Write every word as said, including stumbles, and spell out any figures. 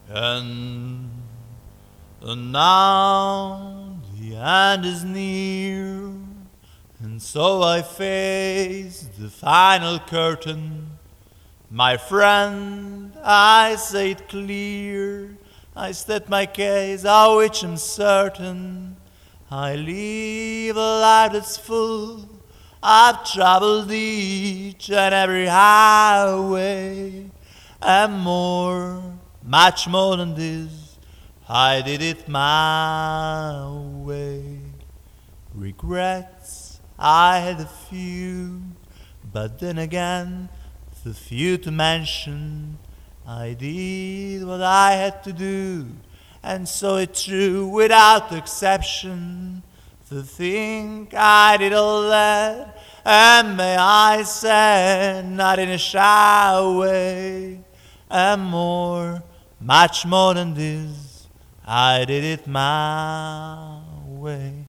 And, and now the end is near, and so I face the final curtain. My friend, I say it clear, I state my case, of which I'm certain. I live a life that's full, I've traveled each and every highway, and more, much more than this, I did it my way. Regrets, I had a few, but then again, the few to mention. I did what I had to do, and so it's true without exception. To think I did all that, and may I say, not in a shy way, and more, much more than this, I did it my way.